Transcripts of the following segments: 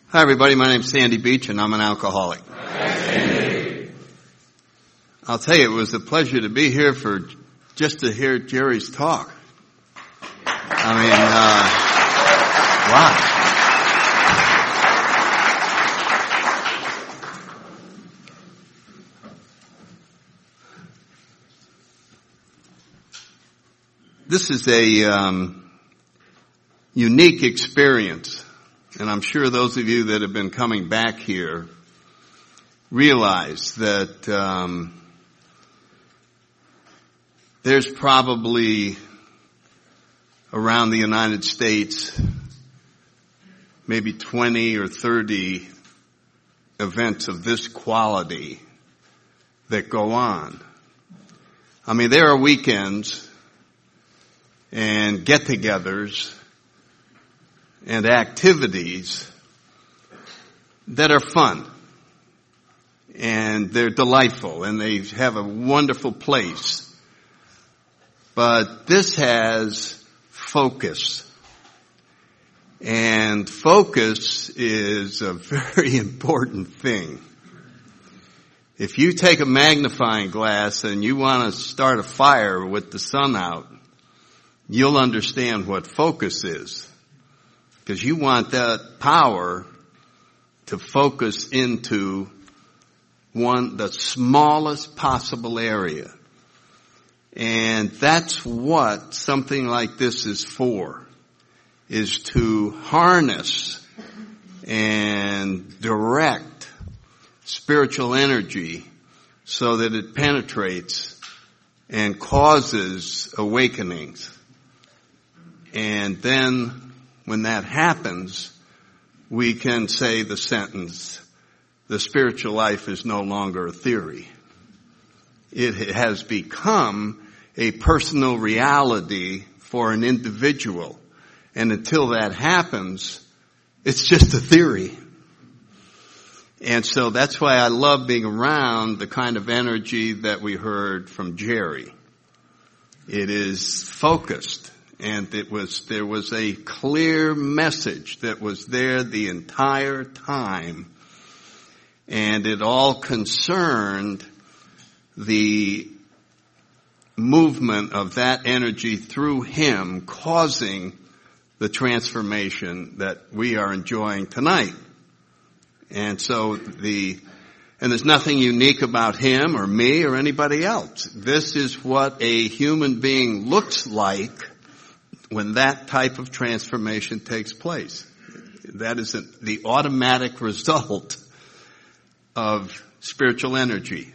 Hi, everybody. My name's Sandy Beach, and I'm an alcoholic. I'll tell you, it was a pleasure to be here just to hear Jerry's talk. Wow. This is a unique experience. And I'm sure those of you that have been coming back here realize that there's probably around the United States maybe 20 or 30 events of this quality that go on. I mean, there are weekends and get-togethers and activities that are fun and they're delightful and they have a wonderful place. But this has focus. And focus is a very important thing. If you take a magnifying glass and you want to start a fire with the sun out, you'll understand what focus is. Because you want that power to focus into the smallest possible area. And that's what something like this is for, is to harness and direct spiritual energy so that it penetrates and causes awakenings. And then when that happens, we can say the sentence, the spiritual life is no longer a theory. It has become a personal reality for an individual. And until that happens, it's just a theory. And so that's why I love being around the kind of energy that we heard from Jerry. It is focused. And there was a clear message that was there the entire time. And it all concerned the movement of that energy through him, causing the transformation that we are enjoying tonight. And so and there's nothing unique about him or me or anybody else. This is what a human being looks like when that type of transformation takes place. That is the automatic result of spiritual energy.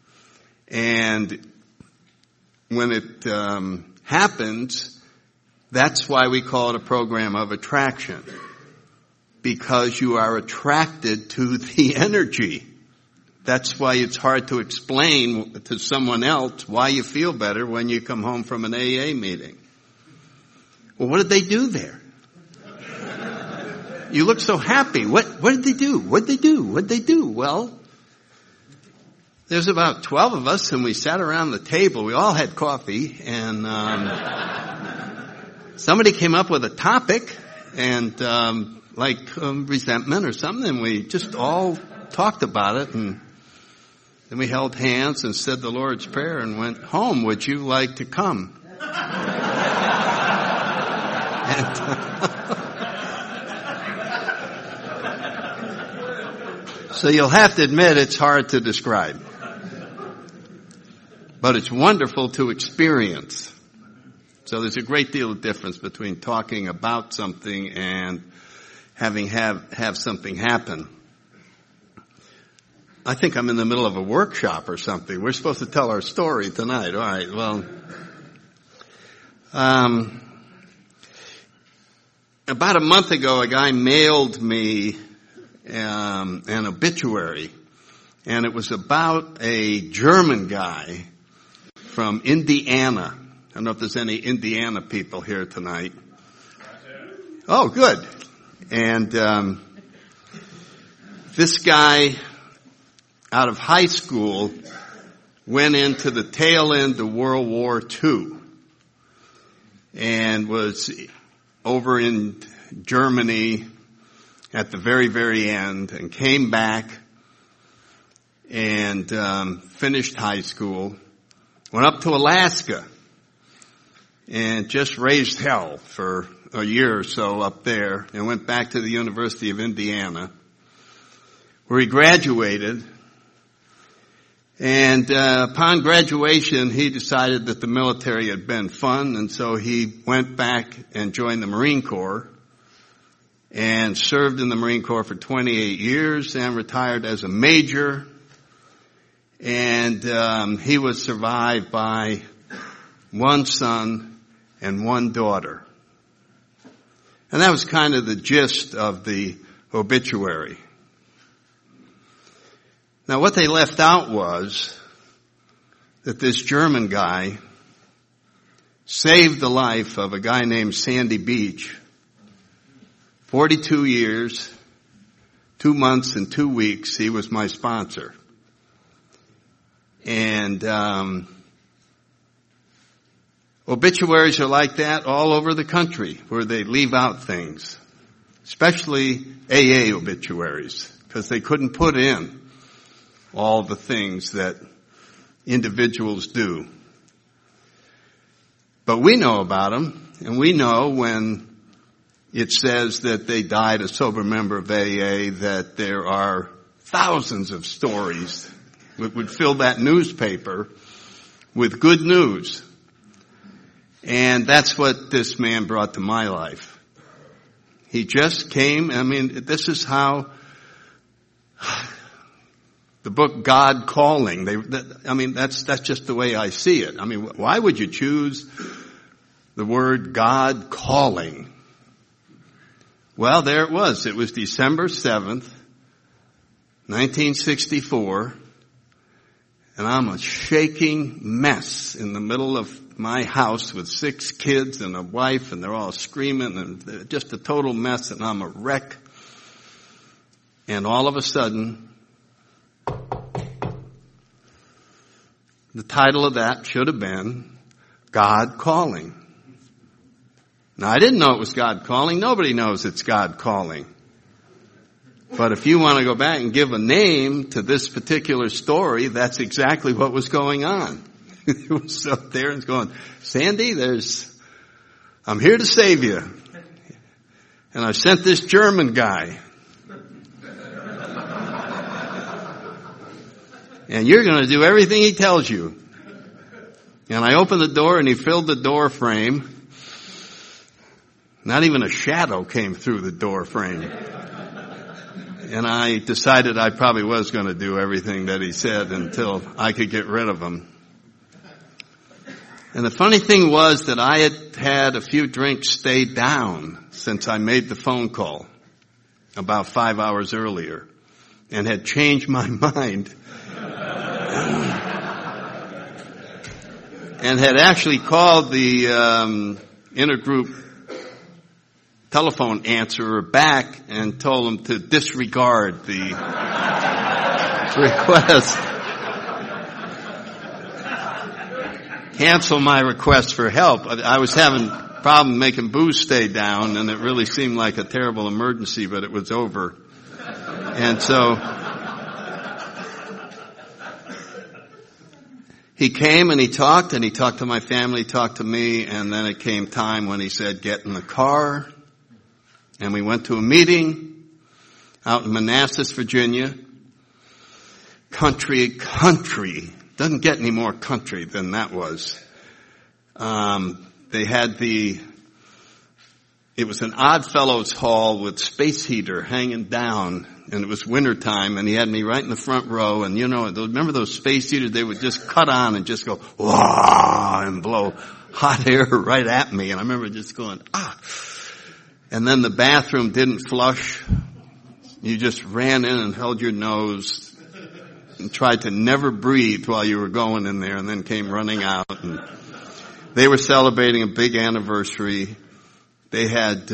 And when it happens, that's why we call it a program of attraction. Because you are attracted to the energy. That's why it's hard to explain to someone else why you feel better when you come home from an AA meeting. Well, what did they do there? You look so happy. What did they do? What did they do? Well, there's about 12 of us and we sat around the table. We all had coffee and somebody came up with a topic and resentment or something, and we just all talked about it, and then we held hands and said the Lord's Prayer and went home. Would you like to come? So you'll have to admit it's hard to describe. But it's wonderful to experience. So there's a great deal of difference between talking about something and have something happen. I think I'm in the middle of a workshop or something. We're supposed to tell our story tonight. All right, well, about a month ago, a guy mailed me an obituary, and it was about a German guy from Indiana. I don't know if there's any Indiana people here tonight. Oh, good. And this guy, out of high school, went into the tail end of World War II and was over in Germany at the very, very end and came back and finished high school, went up to Alaska and just raised hell for a year or so up there, and went back to the University of Indiana, where he graduated. And upon graduation, he decided that the military had been fun, and so he went back and joined the Marine Corps and served in the Marine Corps for 28 years and retired as a major. And he was survived by one son and one daughter. And that was kind of the gist of the obituary. Now, what they left out was that this German guy saved the life of a guy named Sandy Beach. 42 years, 2 months and 2 weeks, he was my sponsor. And obituaries are like that all over the country, where they leave out things, especially AA obituaries, because they couldn't put in all the things that individuals do. But we know about them, and we know when it says that they died a sober member of AA, that there are thousands of stories that would fill that newspaper with good news. And that's what this man brought to my life. He just came, this is how the book God Calling, that's just the way I see it. Why would you choose the word God Calling? Well, there it was. It was December 7th, 1964, and I'm a shaking mess in the middle of my house with 6 kids and a wife, and they're all screaming, and just a total mess, and I'm a wreck. And all of a sudden, the title of that should have been God Calling. Now, I didn't know it was God Calling. Nobody knows it's God Calling. But if you want to go back and give a name to this particular story, that's exactly what was going on. It was up there and going, Sandy, I'm here to save you. And I sent this German guy. And you're going to do everything he tells you. And I opened the door and he filled the door frame. Not even a shadow came through the door frame. And I decided I probably was going to do everything that he said until I could get rid of him. And the funny thing was that I had had a few drinks stayed down since I made the phone call about 5 hours earlier and had changed my mind. And had actually called the intergroup telephone answerer back and told him to disregard the request. Cancel my request for help. I was having a problem making booze stay down, and it really seemed like a terrible emergency, but it was over. And so he came and he talked to my family, talked to me, and then it came time when he said, get in the car. And we went to a meeting out in Manassas, Virginia. Country. Doesn't get any more country than that was. They had it was an Odd Fellows Hall with space heater hanging down, and it was wintertime, and he had me right in the front row, and remember those space heaters? They would just cut on and just go, wah, and blow hot air right at me, and I remember just going, ah. And then the bathroom didn't flush. You just ran in and held your nose and tried to never breathe while you were going in there, and then came running out. And they were celebrating a big anniversary. They had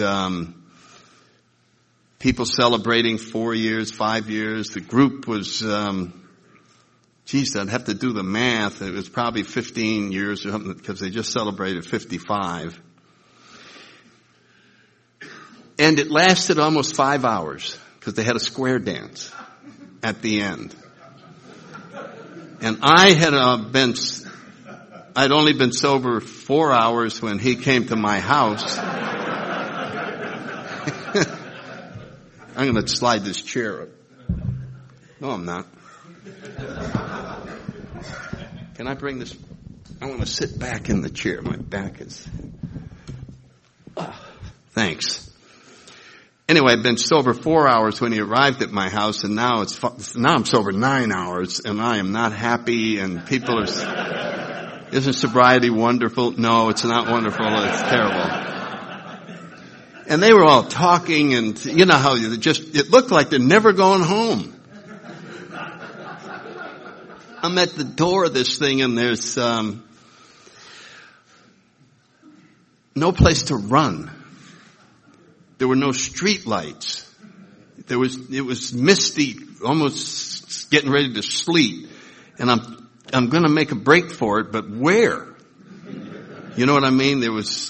people celebrating 4 years, 5 years. The group was, I'd have to do the math. It was probably 15 years or something, because they just celebrated 55. And it lasted almost 5 hours because they had a square dance at the end. And I'd only been sober 4 hours when he came to my house. I'm going to slide this chair up. No, I'm not. Can I bring this? I want to sit back in the chair. My back is... Thanks. Anyway, I've been sober 4 hours when he arrived at my house, and now I'm sober 9 hours, and I am not happy, and people are... Isn't sobriety wonderful? No, it's not wonderful. It's terrible. And they were all talking, and you know how it looked like they're never going home. I'm at the door of this thing, and there's no place to run. There were no street lights. It was misty, almost getting ready to sleet. And I'm going to make a break for it, but where? You know what I mean?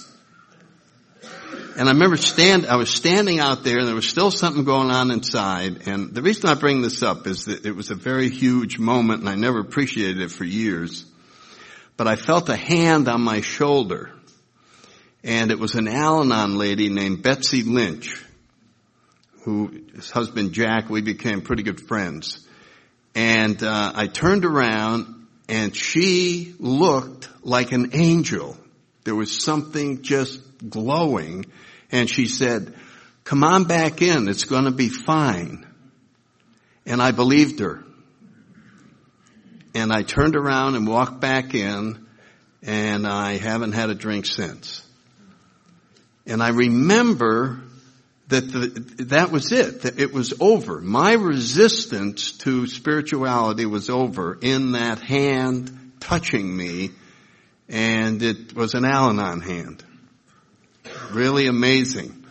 And I remember I was standing out there, and there was still something going on inside. And the reason I bring this up is that it was a very huge moment, and I never appreciated it for years. But I felt a hand on my shoulder. And it was an Al-Anon lady named Betsy Lynch, his husband Jack, we became pretty good friends. And I turned around, and she looked like an angel. There was something just glowing. And she said, "Come on back in. It's going to be fine." And I believed her. And I turned around and walked back in, and I haven't had a drink since. And I remember that was it, that it was over. My resistance to spirituality was over in that hand touching me, and it was an Al-Anon hand. Really amazing.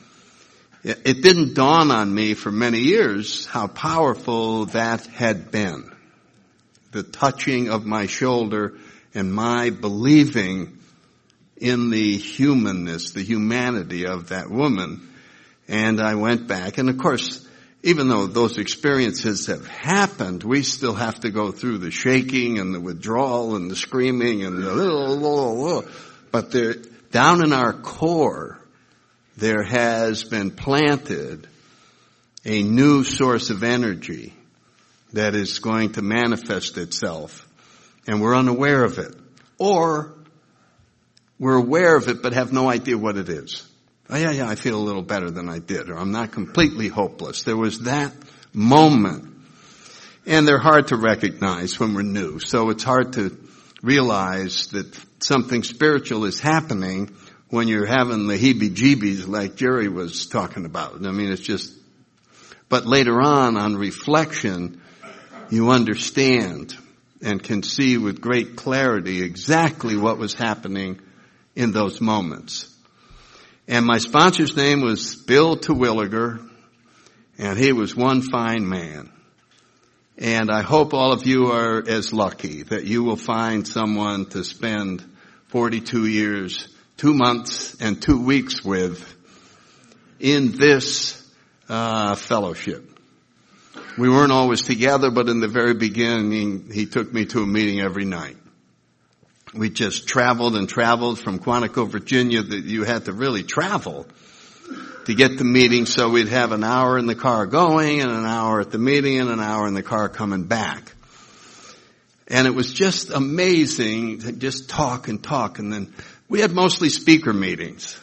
It didn't dawn on me for many years how powerful that had been. The touching of my shoulder and my believing in the humanness, the humanity of that woman. And I went back. And of course, even though those experiences have happened, we still have to go through the shaking and the withdrawal and the screaming and the but down in our core, there has been planted a new source of energy that is going to manifest itself. And we're unaware of it. Or we're aware of it but have no idea what it is. Oh, yeah, I feel a little better than I did. Or I'm not completely hopeless. There was that moment. And they're hard to recognize when we're new. So it's hard to realize that something spiritual is happening when you're having the heebie-jeebies like Jerry was talking about. I mean, it's just... But later on reflection, you understand and can see with great clarity exactly what was happening in those moments. And my sponsor's name was Bill Terwilliger, and he was one fine man. And I hope all of you are as lucky that you will find someone to spend 42 years, 2 months, and 2 weeks with in this fellowship. We weren't always together, but in the very beginning, he took me to a meeting every night. We just traveled and traveled from Quantico, Virginia. That you had to really travel to get the meeting. So we'd have an hour in the car going and an hour at the meeting and an hour in the car coming back. And it was just amazing to just talk. And then we had mostly speaker meetings.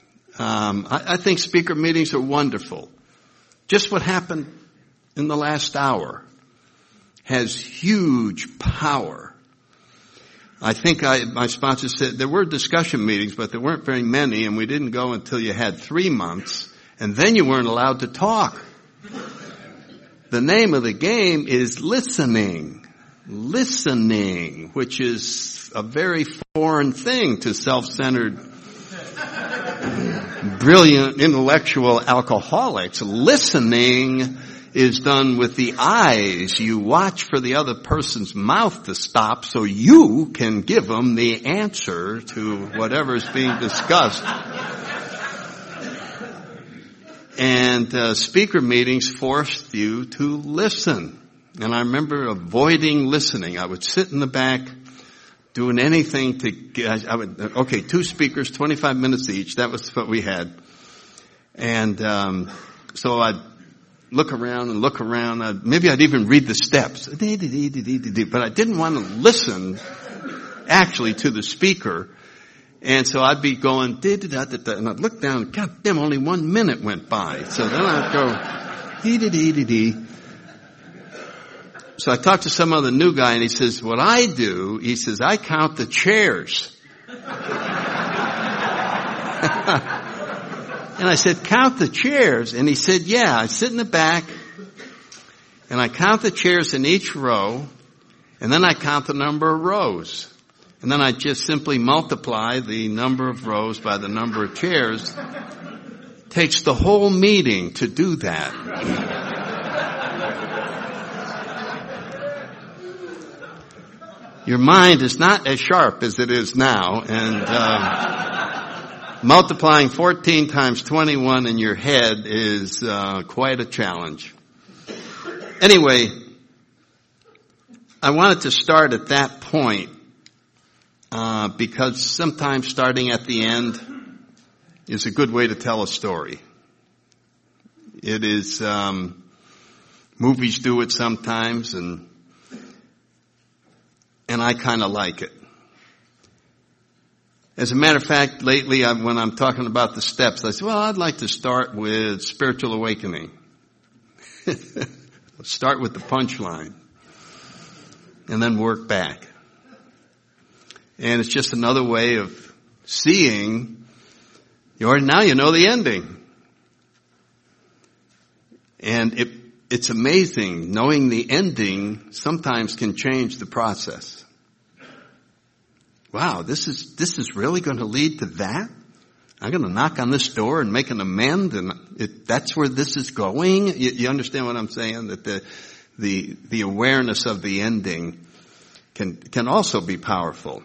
I think speaker meetings are wonderful. Just what happened in the last hour has huge power. I think my sponsor said there were discussion meetings, but there weren't very many, and we didn't go until you had 3 months, and then you weren't allowed to talk. The name of the game is listening. Listening, which is a very foreign thing to self-centered, brilliant, intellectual alcoholics. Listening is done with the eyes. You watch for the other person's mouth to stop so you can give them the answer to whatever is being discussed. And speaker meetings forced you to listen. And I remember avoiding listening. I would sit in the back doing anything to get, okay, 2 speakers, 25 minutes each. That was what we had. And so I'd look around. Maybe I'd even read the steps. But I didn't want to listen actually to the speaker. And so I'd be going, and I'd look down, God damn, only 1 minute went by. So then I'd go, So I talked to some other new guy, and he says, what I do, he says, I count the chairs. And I said, count the chairs? And he said, yeah, I sit in the back, and I count the chairs in each row, and then I count the number of rows. And then I just simply multiply the number of rows by the number of chairs. Takes the whole meeting to do that. Your mind is not as sharp as it is now, and multiplying 14 times 21 in your head is quite a challenge. Anyway, I wanted to start at that point because sometimes starting at the end is a good way to tell a story. It is, movies do it sometimes, and I kind of like it. As a matter of fact, lately when I'm talking about the steps, I say, well, I'd like to start with spiritual awakening. Start with the punchline and then work back. And it's just another way of seeing, now you know the ending. And it's amazing. Knowing the ending sometimes can change the process. Wow, this is really going to lead to that? I'm going to knock on this door and make an amend, and that's where this is going? You understand what I'm saying? That the awareness of the ending can also be powerful.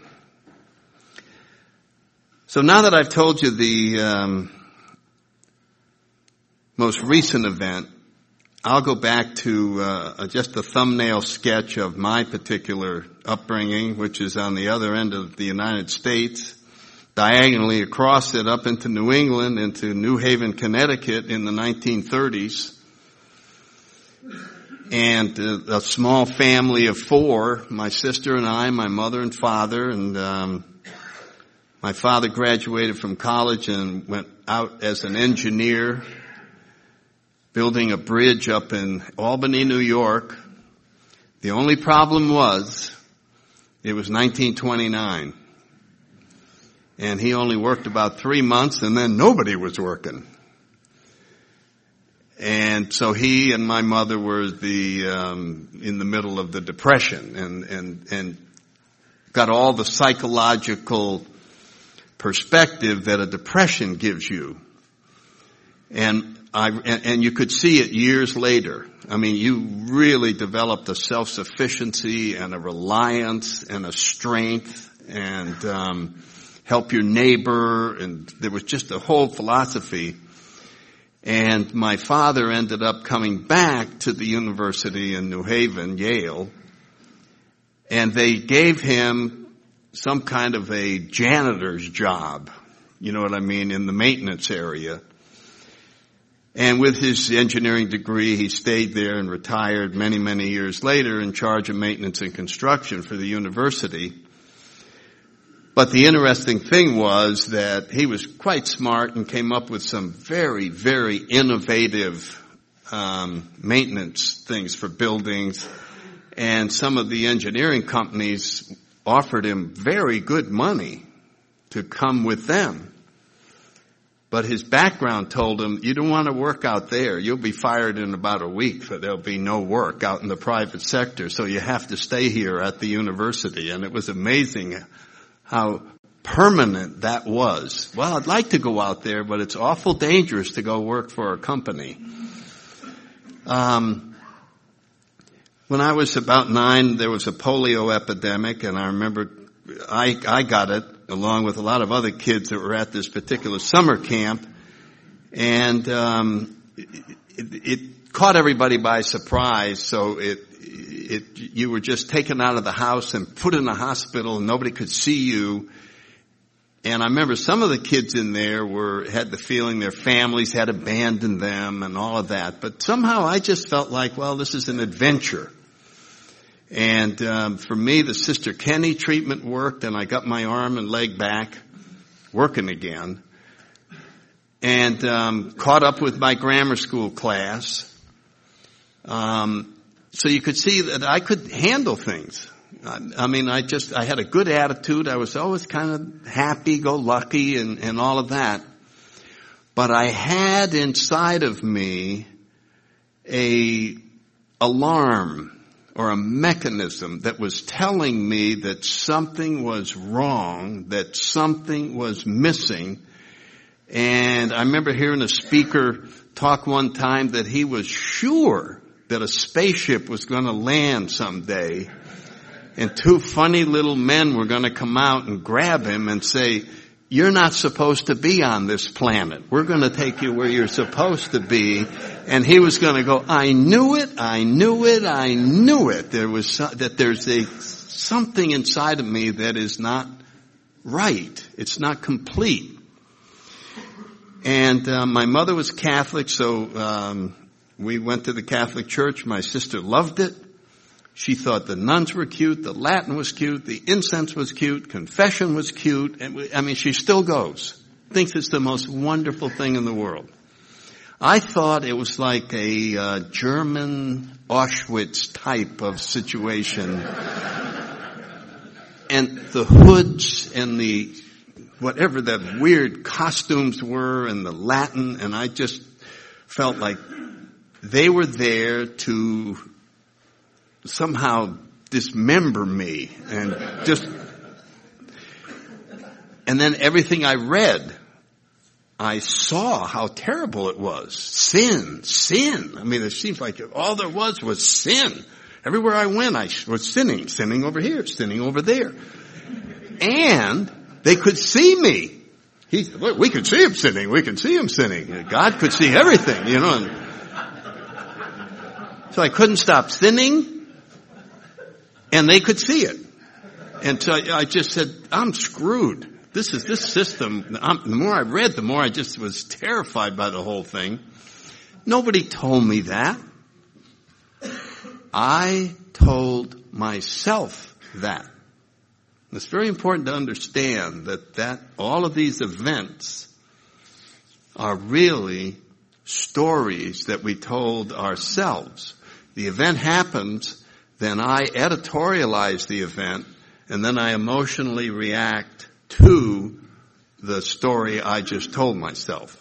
So now that I've told you the most recent event, I'll go back to just a thumbnail sketch of my particular upbringing, which is on the other end of the United States, diagonally across it up into New England, into New Haven, Connecticut in the 1930s. And a small family of 4, my sister and I, my mother and father, and my father graduated from college and went out as an engineer, building a bridge up in Albany, New York. The only problem was, it was 1929. And he only worked about 3 months, and then nobody was working. And so he and my mother were in the middle of the Depression, and got all the psychological perspective that a depression gives you. And you could see it years later. I mean, you really developed a self-sufficiency and a reliance and a strength and help your neighbor, and there was just a whole philosophy. And my father ended up coming back to the university in New Haven, Yale, and they gave him some kind of a janitor's job, you know what I mean, in the maintenance area. And with his engineering degree, he stayed there and retired many, many years later in charge of maintenance and construction for the university. But the interesting thing was that he was quite smart and came up with some very, very innovative maintenance things for buildings. And some of the engineering companies offered him very good money to come with them. But his background told him, you don't want to work out there. You'll be fired in about a week, so there'll be no work out in the private sector. So you have to stay here at the university. And it was amazing how permanent that was. Well, I'd like to go out there, but it's awful dangerous to go work for a company. When I was about 9, there was a polio epidemic, and I remember I got it along with a lot of other kids that were at this particular summer camp. And it caught everybody by surprise. So you were just taken out of the house and put in the hospital, and nobody could see you. And I remember some of the kids in there had the feeling their families had abandoned them and all of that. But somehow I just felt like, well, this is an adventure. And for me, the Sister Kenny treatment worked, and I got my arm and leg back working again. And caught up with my grammar school class. So you could see that I could handle things. I mean, I had a good attitude. I was always kind of happy-go-lucky and all of that. But I had inside of me a alarm or a mechanism that was telling me that something was wrong, that something was missing. And I remember hearing a speaker talk one time that he was sure that a spaceship was going to land someday. And two funny little men were going to come out and grab him and say, you're not supposed to be on this planet. We're going to take you where you're supposed to be. And he was going to go, I knew it. There's something inside of me that is not right. It's not complete. And my mother was Catholic, so we went to the Catholic Church. My sister loved it. She thought the nuns were cute, the Latin was cute, the incense was cute, confession was cute. And she still goes. Thinks it's the most wonderful thing in the world. I thought it was like a German Auschwitz type of situation. And the hoods and the whatever that weird costumes were and the Latin, and I just felt like they were there to somehow dismember me and then everything I read, I saw how terrible it was. Sin. I mean, it seems like all there was sin. Everywhere I went, I was sinning over here, sinning over there. And they could see me. We could see him sinning. We can see him sinning. God could see everything, So I couldn't stop sinning. And they could see it. And so I just said, I'm screwed. This system. The more I read, the more I just was terrified by the whole thing. Nobody told me that. I told myself that. It's very important to understand that all of these events are really stories that we told ourselves. The event happens, then I editorialize the event, and then I emotionally react to the story I just told myself.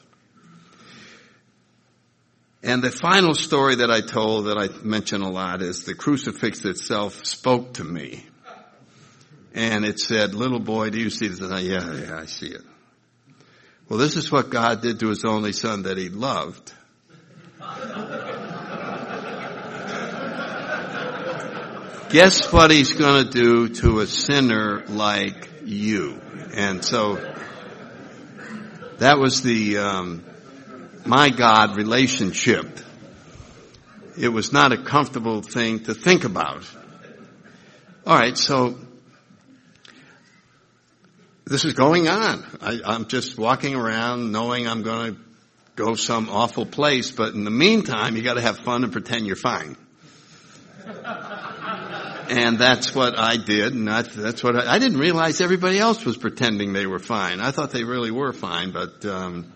And the final story that I told that I mention a lot is the crucifix itself spoke to me. And it said, little boy, do you see this? And yeah, I see it. Well, this is what God did to his only son that he loved. Guess what he's going to do to a sinner like you? And so that was the my God relationship. It was not a comfortable thing to think about. All right, so this is going on. I'm just walking around knowing I'm going to go some awful place, but in the meantime, you got to have fun and pretend you're fine. And that's what I did, and that's what I didn't realize everybody else was pretending they were fine. I thought they really were fine, but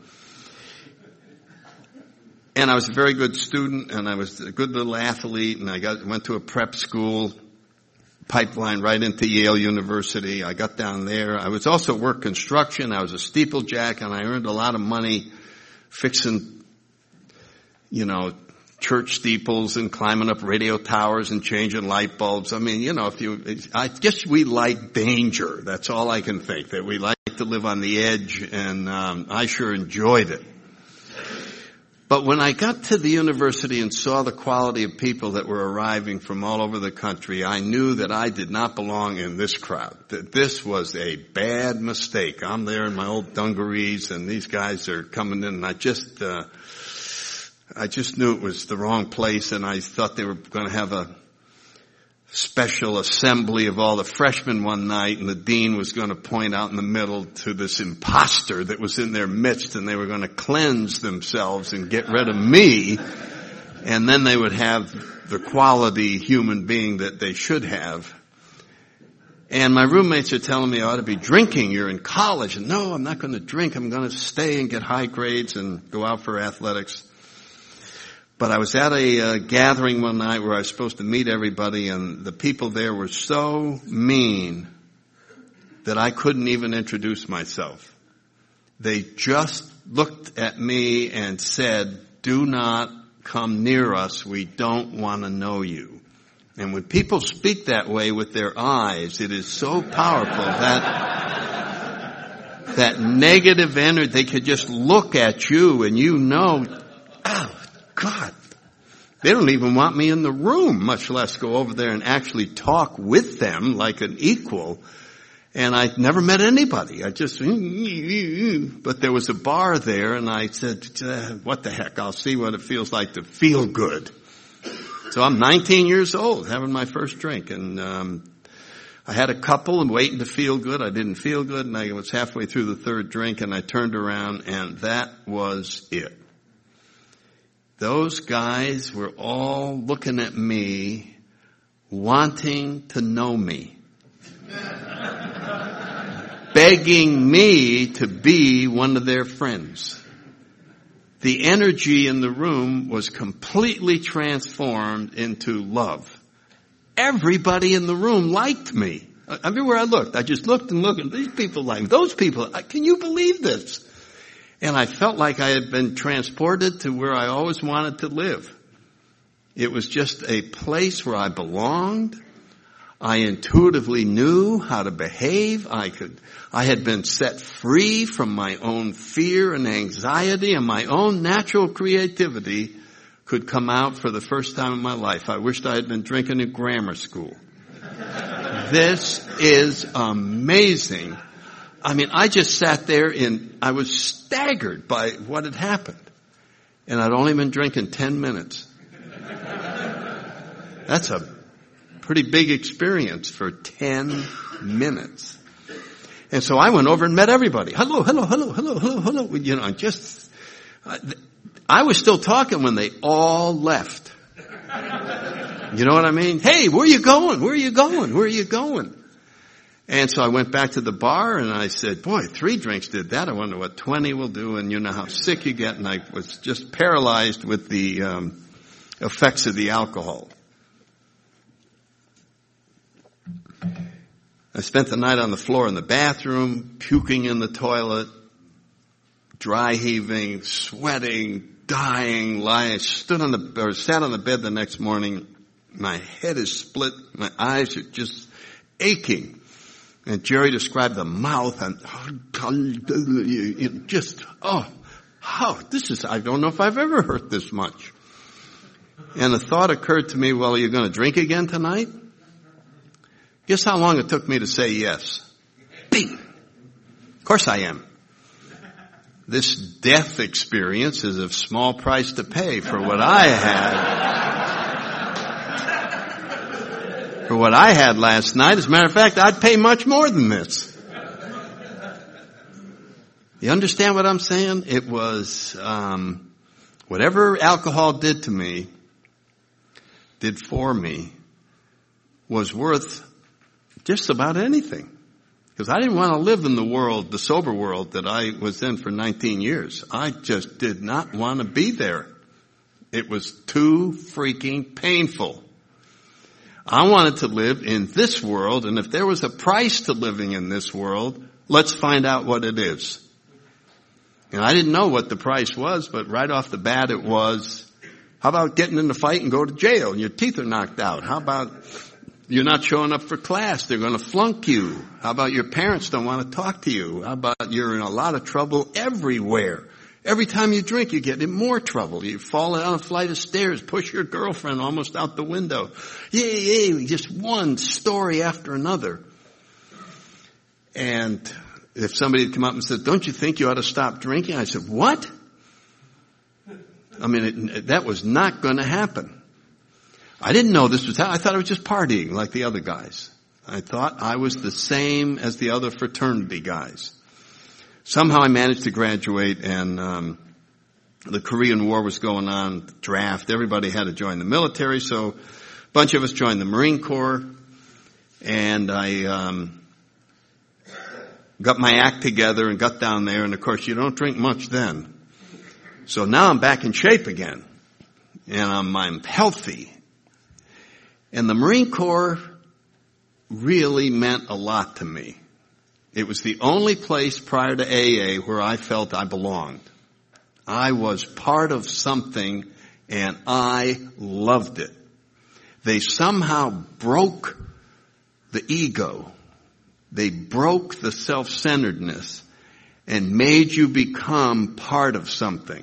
and I was a very good student, and I was a good little athlete, and I went to a prep school, pipeline right into Yale University. I got down there. I was also work construction. I was a steeplejack, and I earned a lot of money fixing, church steeples and climbing up radio towers and changing light bulbs. I mean, I guess we like danger. That's all I can think, that we like to live on the edge, and I sure enjoyed it. But when I got to the university and saw the quality of people that were arriving from all over the country, I knew that I did not belong in this crowd, that this was a bad mistake. I'm there in my old dungarees, and these guys are coming in, and I just knew it was the wrong place, and I thought they were going to have a special assembly of all the freshmen one night, and the dean was going to point out in the middle to this imposter that was in their midst, and they were going to cleanse themselves and get rid of me, and then they would have the quality human being that they should have. And my roommates are telling me I ought to be drinking. You're in college. And no, I'm not going to drink. I'm going to stay and get high grades and go out for athletics. But I was at a gathering one night where I was supposed to meet everybody, and the people there were so mean that I couldn't even introduce myself. They just looked at me and said, "Do not come near us. We don't want to know you." And when people speak that way with their eyes, it is so powerful that negative energy, they could just look at you and you know, oh, God, they don't even want me in the room, much less go over there and actually talk with them like an equal. And I never met anybody. I just, but there was a bar there, and I said, what the heck, I'll see what it feels like to feel good. So I'm 19 years old, having my first drink, and I had a couple and waiting to feel good. I didn't feel good, and I was halfway through the third drink, and I turned around, and that was it. Those guys were all looking at me, wanting to know me, begging me to be one of their friends. The energy in the room was completely transformed into love. Everybody in the room liked me. Everywhere I looked, I just looked and looked, and these people like me. Those people, can you believe this? And I felt like I had been transported to where I always wanted to live. It was just a place where I belonged. I intuitively knew how to behave. I had been set free from my own fear and anxiety, and my own natural creativity could come out for the first time in my life. I wished I had been drinking in grammar school. This is amazing. I mean, I just sat there and I was staggered by what had happened. And I'd only been drinking 10 minutes. That's a pretty big experience for 10 minutes. And so I went over and met everybody. Hello, hello, hello, hello, hello, hello. You know, I was still talking when they all left. You know what I mean? Hey, where are you going? Where are you going? Where are you going? And so I went back to the bar and I said, boy, 3 drinks did that. I wonder what 20 will do. And you know how sick you get. And I was just paralyzed with the effects of the alcohol. I spent the night on the floor in the bathroom, puking in the toilet, dry heaving, sweating, dying, lying. I sat on the bed the next morning. My head is split. My eyes are just aching. And Jerry described the mouth and just, I don't know if I've ever hurt this much. And the thought occurred to me, well, are you going to drink again tonight? Guess how long it took me to say yes? Bing! Of course I am. This death experience is a small price to pay for what I had. For what I had last night. As a matter of fact, I'd pay much more than this. You understand what I'm saying? It was, whatever alcohol did to me, did for me, was worth just about anything. Because I didn't want to live in the world, the sober world that I was in for 19 years. I just did not want to be there. It was too freaking painful. I wanted to live in this world, and if there was a price to living in this world, let's find out what it is. And I didn't know what the price was, but right off the bat it was, how about getting in a fight and go to jail and your teeth are knocked out? How about you're not showing up for class, they're going to flunk you? How about your parents don't want to talk to you? How about you're in a lot of trouble everywhere? Every time you drink, you get in more trouble. You fall down a flight of stairs, push your girlfriend almost out the window. Yay, just one story after another. And if somebody had come up and said, don't you think you ought to stop drinking? I said, what? I mean, that was not going to happen. I didn't know this was how. I thought I was just partying like the other guys. I thought I was the same as the other fraternity guys. Somehow I managed to graduate, and the Korean War was going on, draft. Everybody had to join the military, so a bunch of us joined the Marine Corps, and I got my act together and got down there, and of course you don't drink much then. So now I'm back in shape again, and I'm healthy. And the Marine Corps really meant a lot to me. It was the only place prior to AA where I felt I belonged. I was part of something, and I loved it. They somehow broke the ego. They broke the self-centeredness and made you become part of something.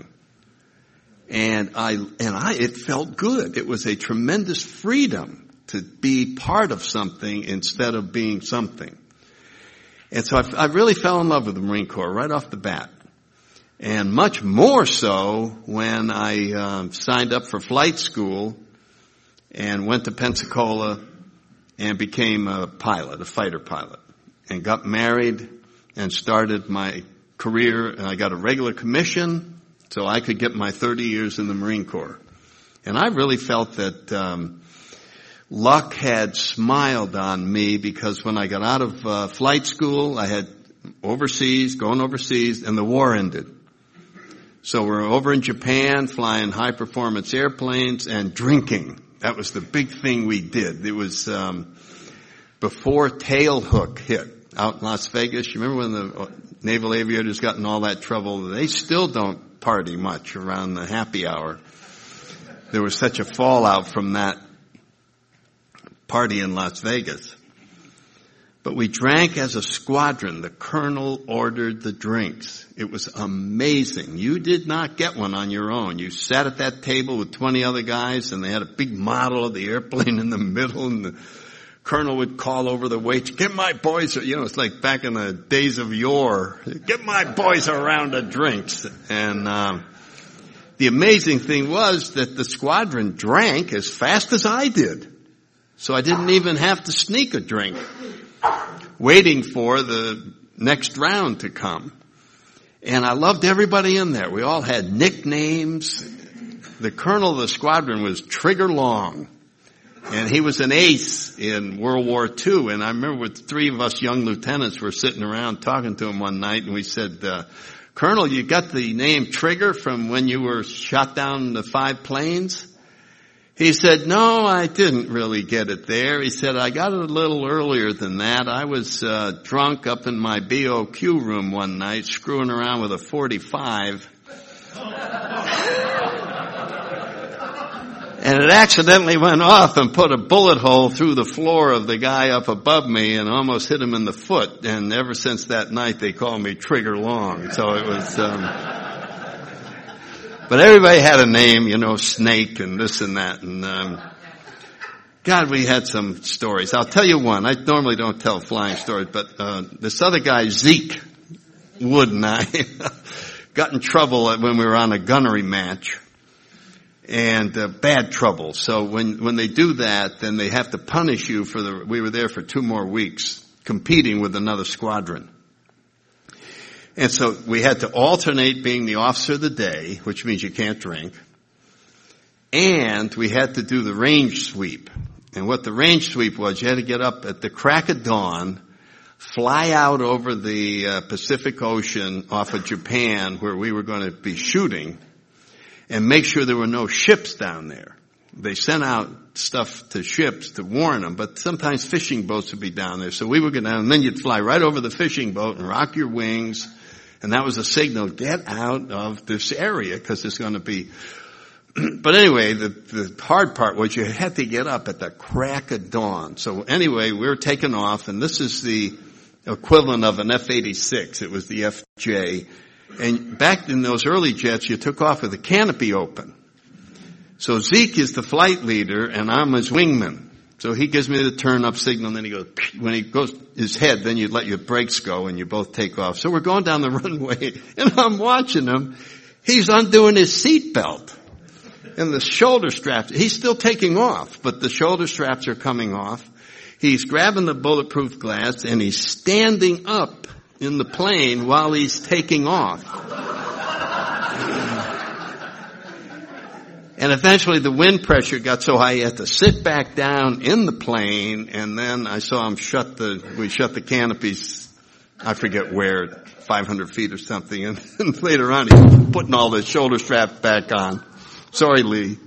And it felt good. It was a tremendous freedom to be part of something instead of being something. And so I really fell in love with the Marine Corps right off the bat. And much more so when I signed up for flight school and went to Pensacola and became a pilot, a fighter pilot, and got married and started my career. And I got a regular commission so I could get my 30 years in the Marine Corps. And I really felt that luck had smiled on me, because when I got out of flight school, I had going overseas, and the war ended. So we're over in Japan flying high-performance airplanes and drinking. That was the big thing we did. It was before Tailhook hit out in Las Vegas. You remember when the naval aviators got in all that trouble? They still don't party much around the happy hour. There was such a fallout from that party in Las Vegas. But we drank as a squadron. The colonel ordered the drinks. It was amazing. You did not get one on your own. You sat at that table with 20 other guys, and they had a big model of the airplane in the middle, and the colonel would call over the waits, "Get my boys," it's like back in the days of yore, "Get my boys a round of drinks." And the amazing thing was that the squadron drank as fast as I did. So I didn't even have to sneak a drink, waiting for the next round to come. And I loved everybody in there. We all had nicknames. The colonel of the squadron was Trigger Long, and he was an ace in World War II. And I remember three of us young lieutenants were sitting around talking to him one night, and we said, "Colonel, you got the name Trigger from when you were shot down the 5 planes?" He said, "No, I didn't really get it there." He said, "I got it a little earlier than that. I was drunk up in my BOQ room one night, screwing around with a .45. And it accidentally went off and put a bullet hole through the floor of the guy up above me and almost hit him in the foot. And ever since that night, they call me Trigger Long." So it was... But everybody had a name, Snake and this and that. And, God, we had some stories. I'll tell you one. I normally don't tell flying stories, but, this other guy, Zeke Wood, and I got in trouble when we were on a gunnery match. And, bad trouble. So when they do that, then they have to punish you we were there for 2 more weeks, competing with another squadron. And so we had to alternate being the officer of the day, which means you can't drink. And we had to do the range sweep. And what the range sweep was, you had to get up at the crack of dawn, fly out over the Pacific Ocean off of Japan, where we were going to be shooting, and make sure there were no ships down there. They sent out stuff to ships to warn them, but sometimes fishing boats would be down there. So we would go down, and then you'd fly right over the fishing boat and rock your wings. And that was a signal, get out of this area, because there's going to be... But anyway, the hard part was you had to get up at the crack of dawn. So anyway, we were taking off, and this is the equivalent of an F-86. It was the FJ. And back in those early jets, you took off with the canopy open. So Zeke is the flight leader, and I'm his wingman. So he gives me the turn up signal, and then he goes, when he goes his head, then you let your brakes go and you both take off. So we're going down the runway, and I'm watching him. He's undoing his seatbelt. And the shoulder straps, he's still taking off, but the shoulder straps are coming off. He's grabbing the bulletproof glass and he's standing up in the plane while he's taking off. And eventually the wind pressure got so high he had to sit back down in the plane, and then I saw him we shut the canopies, I forget where, 500 feet or something, and later on he's putting all the shoulder straps back on. Sorry, Lee.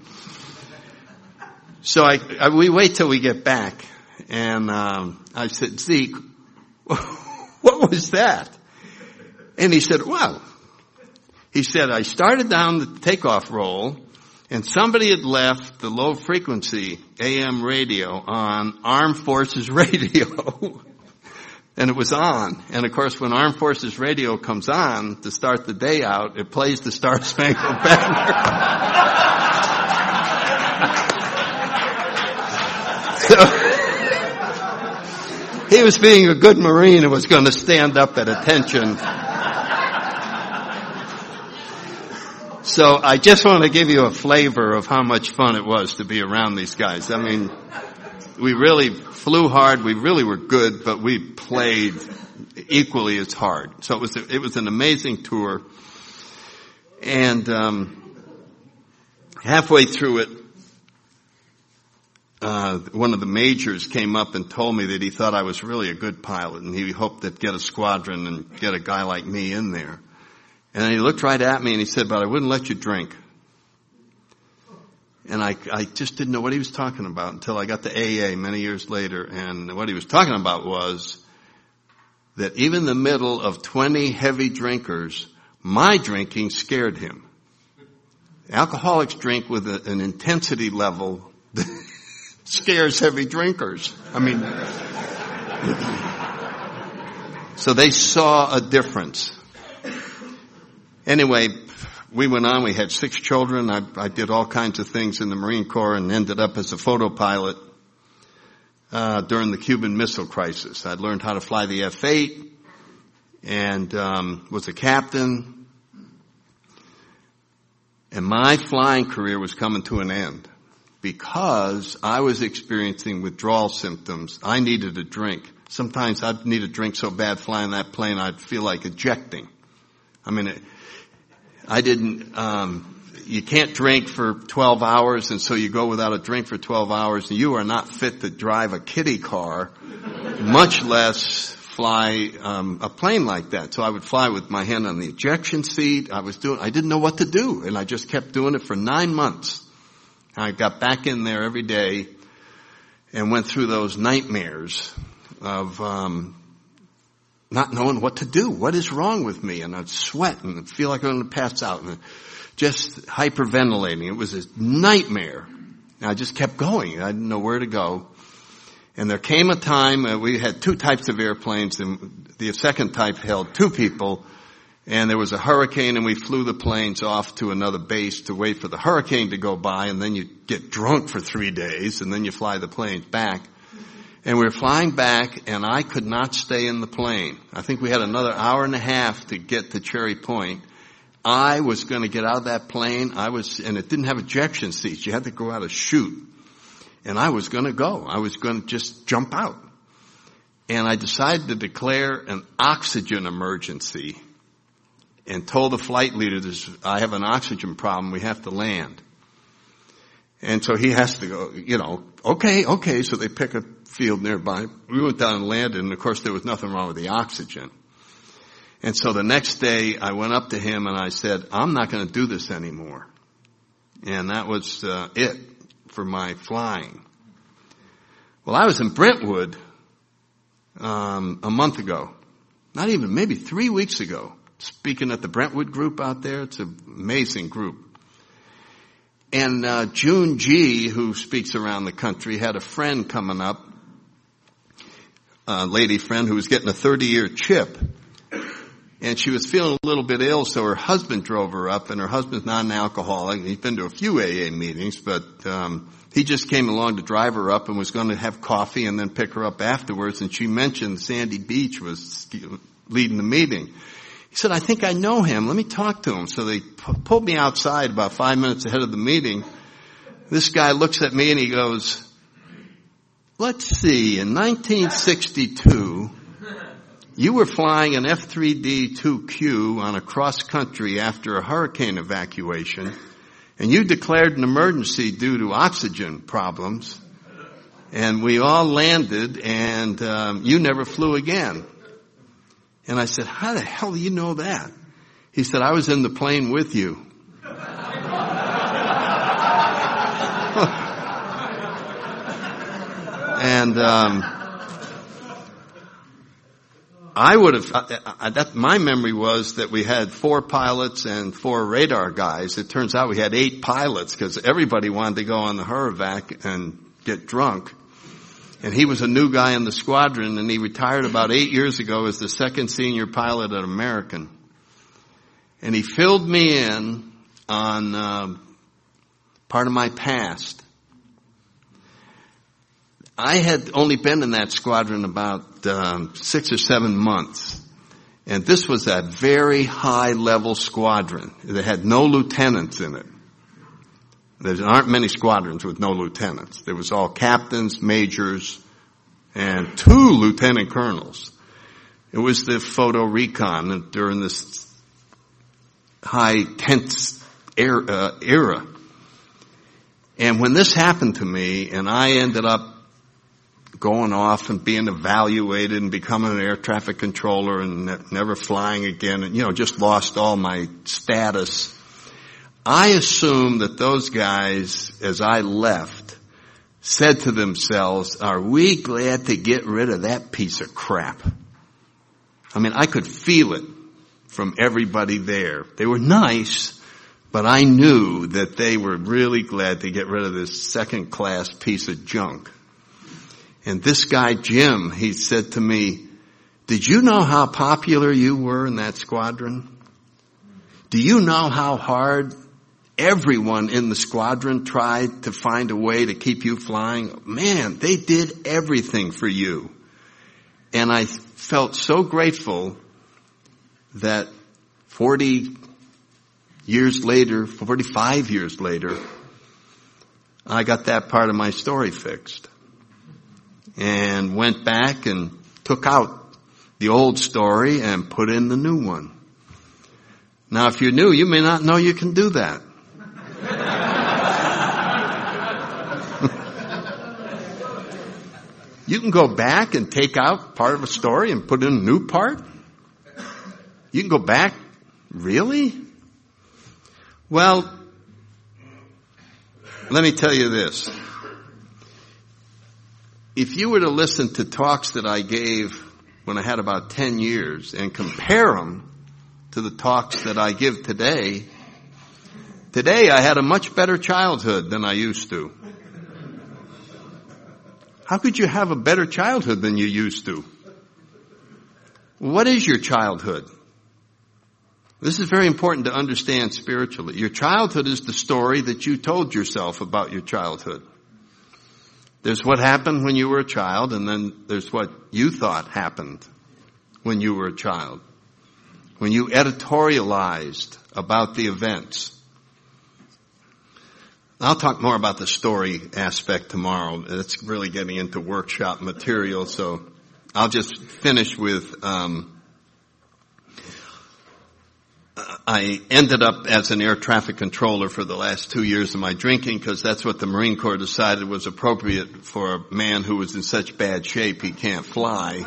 So we wait till we get back, and I said, Zeke, what was that? And he said, well, I started down the takeoff roll, and somebody had left the low frequency AM radio on Armed Forces radio. And it was on. And of course when Armed Forces radio comes on to start the day out, it plays the Star Spangled Banner. So, he was being a good Marine and was going to stand up at attention. So I just want to give you a flavor of how much fun it was to be around these guys. I mean, we really flew hard. We really were good, but we played equally as hard. So it was an amazing tour. And halfway through it, one of the majors came up and told me that he thought I was really a good pilot, and he hoped to get a squadron and get a guy like me in there. And then he looked right at me and he said, but I wouldn't let you drink. And I just didn't know what he was talking about until I got to AA many years later. And what he was talking about was that even in the middle of 20 heavy drinkers, my drinking scared him. Alcoholics drink with an intensity level that scares heavy drinkers. I mean, so they saw a difference. Anyway, we went on. We had 6 children. I did all kinds of things in the Marine Corps and ended up as a photo pilot during the Cuban Missile Crisis. I'd learned how to fly the F-8 and was a captain. And my flying career was coming to an end because I was experiencing withdrawal symptoms. I needed a drink. Sometimes I'd need a drink so bad flying that plane I'd feel like ejecting. I mean, you can't drink for 12 hours, and so you go without a drink for 12 hours, and you are not fit to drive a kiddie car, much less fly a plane like that. So I would fly with my hand on the ejection seat. I didn't know what to do, and I just kept doing it for 9 months. I got back in there every day and went through those nightmares of not knowing what to do. What is wrong with me? And I'd sweat and feel like I'm going to pass out and just hyperventilating. It was a nightmare. And I just kept going. I didn't know where to go. And there came a time, we had 2 types of airplanes, and the second type held 2 people, and there was a hurricane, and we flew the planes off to another base to wait for the hurricane to go by, and then you get drunk for 3 days, and then you fly the planes back. And we were flying back, and I could not stay in the plane. I think we had another hour and a half to get to Cherry Point. I was going to get out of that plane. And it didn't have ejection seats. You had to go out and shoot. And I was going to go. I was going to just jump out. And I decided to declare an oxygen emergency and told the flight leader, I have an oxygen problem. We have to land. And so he has to go, okay. So they pick a field nearby. We went down and landed, and of course there was nothing wrong with the oxygen. And so the next day I went up to him and I said, I'm not going to do this anymore. And that was it for my flying. Well, I was in Brentwood a month ago. Not even, maybe 3 weeks ago, speaking at the Brentwood group out there. It's an amazing group. And June G., who speaks around the country, had a friend coming up, a lady friend who was getting a 30-year chip. And she was feeling a little bit ill, so her husband drove her up, and her husband's not an alcoholic. He's been to a few AA meetings, but he just came along to drive her up and was going to have coffee and then pick her up afterwards. And she mentioned Sandy Beach was leading the meeting. He said, I think I know him. Let me talk to him. So they pulled me outside about 5 minutes ahead of the meeting, This guy looks at me and he goes, let's see, in 1962, you were flying an F-3D-2Q on a cross country after a hurricane evacuation, and you declared an emergency due to oxygen problems, and we all landed, and you never flew again. And I said, how the hell do you know that? He said, I was in the plane with you. And I would have, my memory was that we had 4 pilots and 4 radar guys. It turns out we had 8 pilots because everybody wanted to go on the Hurrivac and get drunk. And he was a new guy in the squadron, and he retired about 8 years ago as the 2nd senior pilot at American. And he filled me in on part of my past. I had only been in that squadron about 6 or 7 months. And this was a very high-level squadron. It had no lieutenants in it. There aren't many squadrons with no lieutenants. There was all captains, majors, and 2 lieutenant colonels. It was the photo recon during this high tense era. And when this happened to me, and I ended up going off and being evaluated and becoming an air traffic controller and never flying again, and just lost all my status, I assumed that those guys, as I left, said to themselves, are we glad to get rid of that piece of crap? I mean, I could feel it from everybody there. They were nice, but I knew that they were really glad to get rid of this second-class piece of junk. And this guy, Jim, he said to me, did you know how popular you were in that squadron? Do you know how hard everyone in the squadron tried to find a way to keep you flying? Man, they did everything for you. And I felt so grateful that 45 years later, I got that part of my story fixed. And went back and took out the old story and put in the new one. Now, if you're new, you may not know you can do that. You can go back and take out part of a story and put in a new part. You can go back. Really? Well, let me tell you this. If you were to listen to talks that I gave when I had about 10 years and compare them to the talks that I give today I had a much better childhood than I used to. How could you have a better childhood than you used to? What is your childhood? This is very important to understand spiritually. Your childhood is the story that you told yourself about your childhood. There's what happened when you were a child, and then there's what you thought happened when you were a child. When you editorialized about the events. I'll talk more about the story aspect tomorrow. It's really getting into workshop material, so I'll just finish with, I ended up as an air traffic controller for the last 2 years of my drinking because that's what the Marine Corps decided was appropriate for a man who was in such bad shape he can't fly.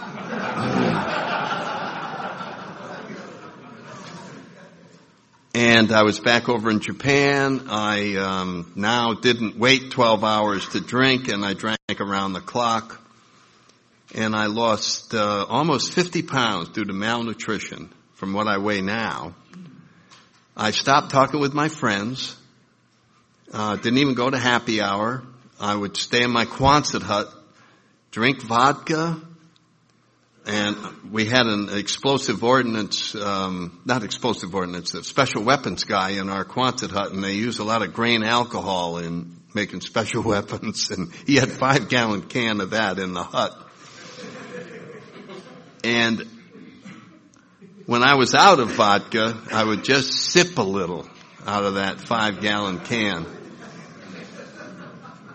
And I was back over in Japan. I now didn't wait 12 hours to drink, and I drank around the clock. And I lost almost 50 pounds due to malnutrition from what I weigh now. I stopped talking with my friends, didn't even go to happy hour. I would stay in my Quonset hut, drink vodka, and we had an explosive ordnance, a special weapons guy in our Quonset hut, and they use a lot of grain alcohol in making special weapons, and he had 5-gallon can of that in the hut. And when I was out of vodka, I would just sip a little out of that 5-gallon can.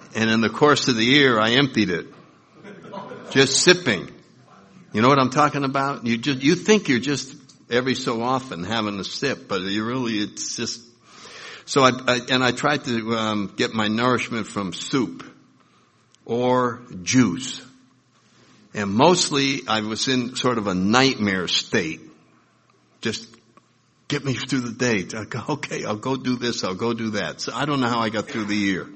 And in the course of the year, I emptied it. Just sipping. You know what I'm talking about? You think you're just every so often having a sip, but it's just. So I tried to get my nourishment from soup or juice. And mostly I was in sort of a nightmare state. Just get me through the day. I go, okay, I'll go do this, I'll go do that. So I don't know how I got through the year.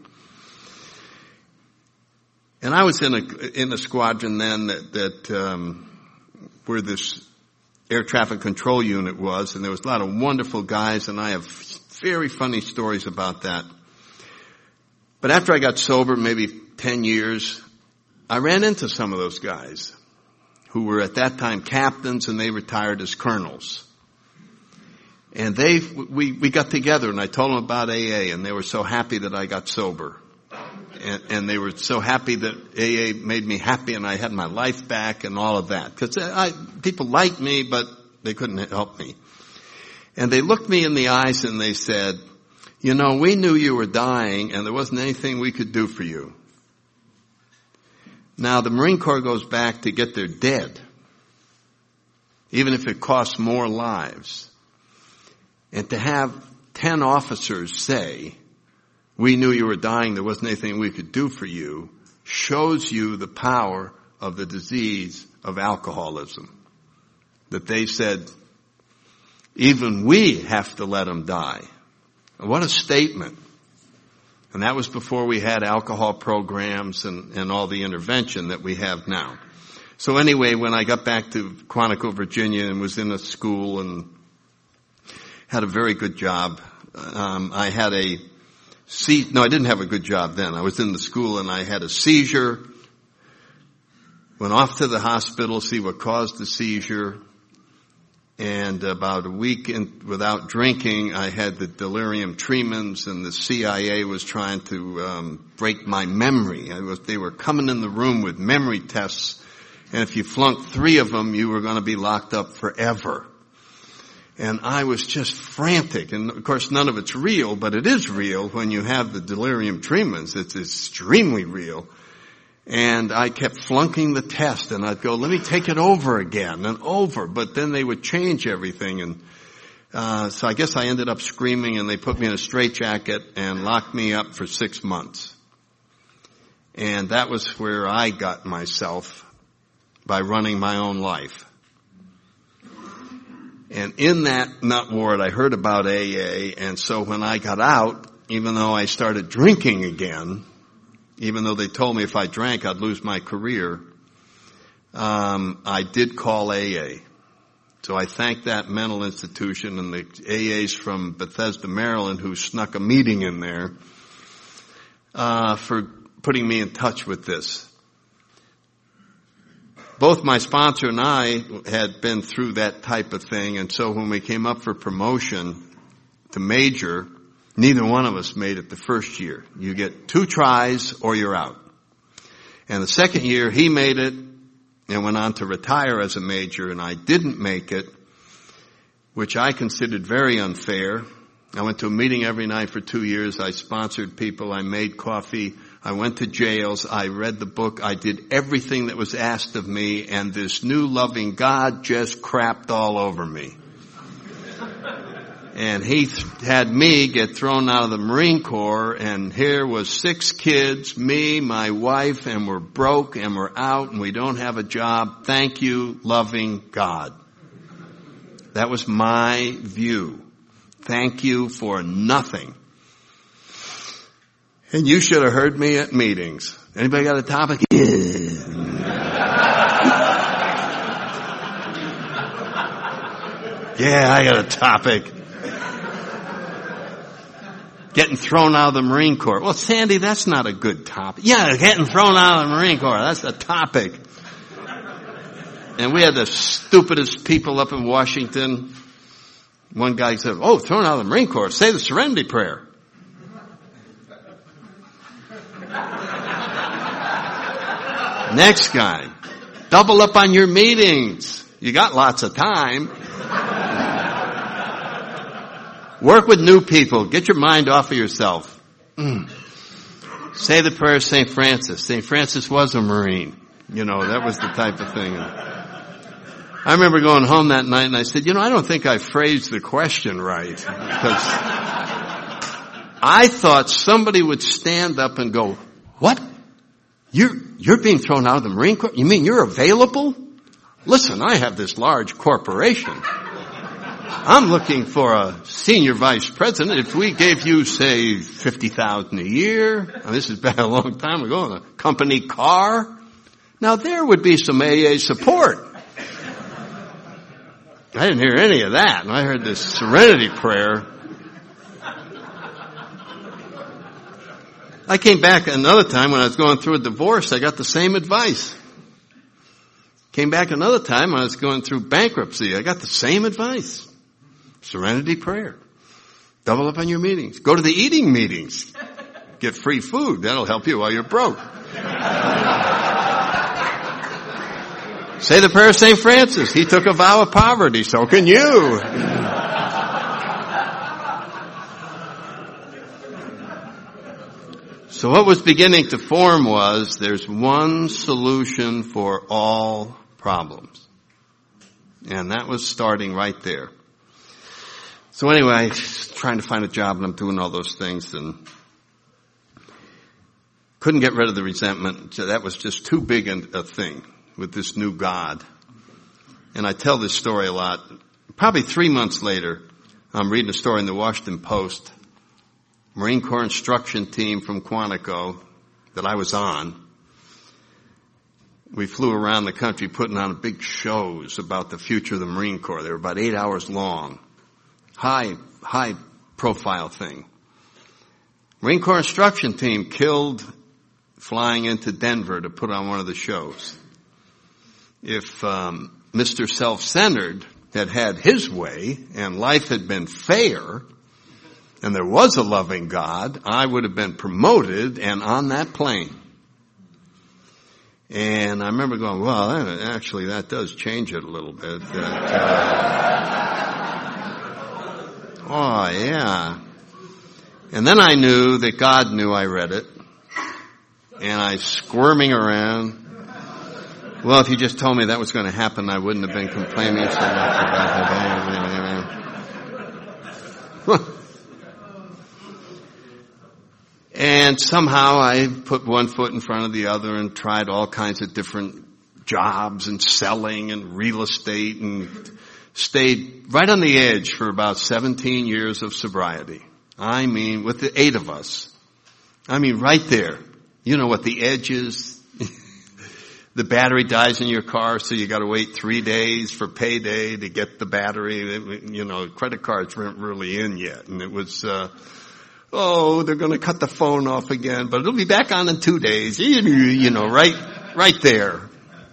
And I was in a squadron then that where this air traffic control unit was, and there was a lot of wonderful guys, and I have very funny stories about that. But after I got sober, maybe 10 years, I ran into some of those guys who were at that time captains, and they retired as colonels. And we got together, and I told them about AA, and they were so happy that I got sober. And they were so happy that AA made me happy and I had my life back and all of that. Because people liked me, but they couldn't help me. And they looked me in the eyes and they said, you know, we knew you were dying and there wasn't anything we could do for you. Now, the Marine Corps goes back to get their dead, even if it costs more lives. And to have 10 officers say, we knew you were dying, there wasn't anything we could do for you, shows you the power of the disease of alcoholism. That they said, even we have to let them die. What a statement. And that was before we had alcohol programs and all the intervention that we have now. So anyway, when I got back to Quantico, Virginia, and was in a school and had a very good job, I had a no, I didn't have a good job then. I was in the school and I had a seizure. Went off to the hospital, see what caused the seizure. And about a week without drinking, I had the delirium tremens, and the CIA was trying to break my memory. They were coming in the room with memory tests, and if you flunked 3 of them, you were going to be locked up forever. And I was just frantic. And of course, none of it's real, but it is real when you have the delirium tremens. It's extremely real. And I kept flunking the test, and I'd go, let me take it over again and over. But then they would change everything. And so I guess I ended up screaming, and they put me in a straitjacket and locked me up for 6 months. And that was where I got myself by running my own life. And in that nut ward, I heard about AA, and so when I got out, even though I started drinking again, even though they told me if I drank, I'd lose my career, I did call AA. So I thank that mental institution and the AAs from Bethesda, Maryland, who snuck a meeting in there, for putting me in touch with this. Both my sponsor and I had been through that type of thing, and so when we came up for promotion to major, neither one of us made it the first year. You get 2 tries or you're out. And the second year, he made it and went on to retire as a major, and I didn't make it, which I considered very unfair. I went to a meeting every night for 2 years. I sponsored people. I made coffee. I went to jails. I read the book. I did everything that was asked of me, and this new loving God just crapped all over me. And he had me get thrown out of the Marine Corps, and here was 6 kids, me, my wife, and we're broke, and we're out, and we don't have a job. Thank you, loving God. That was my view. Thank you for nothing. And you should have heard me at meetings. Anybody got a topic? Yeah, I got a topic. Getting thrown out of the Marine Corps. Well, Sandy, that's not a good topic. Yeah, getting thrown out of the Marine Corps. That's the topic. And we had the stupidest people up in Washington. One guy said, oh, thrown out of the Marine Corps. Say the Serenity Prayer. Next guy. Double up on your meetings. You got lots of time. Work with new people. Get your mind off of yourself. Say the prayer of St. Francis. St. Francis was a Marine. You know, that was the type of thing. I remember going home that night and I said, I don't think I phrased the question right. Because I thought somebody would stand up and go, what? You're being thrown out of the Marine Corps? You mean you're available? Listen, I have this large corporation. I'm looking for a senior vice president. If we gave you, say, $50,000 a year, and this has been a long time ago, in a company car, now there would be some AA support. I didn't hear any of that. And I heard this serenity prayer. I came back another time when I was going through a divorce. I got the same advice. Came back another time when I was going through bankruptcy. I got the same advice. Serenity prayer. Double up on your meetings. Go to the eating meetings. Get free food. That'll help you while you're broke. Say the prayer of St. Francis. He took a vow of poverty. So can you. So what was beginning to form was there's one solution for all problems. And that was starting right there. So anyway, trying to find a job and I'm doing all those things and couldn't get rid of the resentment. So that was just too big a thing with this new God. And I tell this story a lot. Probably 3 months later, I'm reading a story in the Washington Post. Marine Corps instruction team from Quantico that I was on. We flew around the country putting on big shows about the future of the Marine Corps. They were about 8 hours long. High profile thing. Marine Corps instruction team killed flying into Denver to put on one of the shows. If Mr. Self-Centered had had his way and life had been fair and there was a loving God, I would have been promoted and on that plane. And I remember going, well, actually that does change it a little bit. Oh, yeah. And then I knew that God knew I read it. And I squirming around. Well, if you just told me that was going to happen, I wouldn't have been complaining so much about it. And somehow I put one foot in front of the other and tried all kinds of different jobs and selling and real estate and stayed right on the edge for about 17 years of sobriety. I mean, with the 8 of us. I mean, right there. You know what the edge is? The battery dies in your car, so you got to wait 3 days for payday to get the battery. You know, credit cards weren't really in yet. And it was, they're going to cut the phone off again, but it'll be back on in 2 days. You know, right there.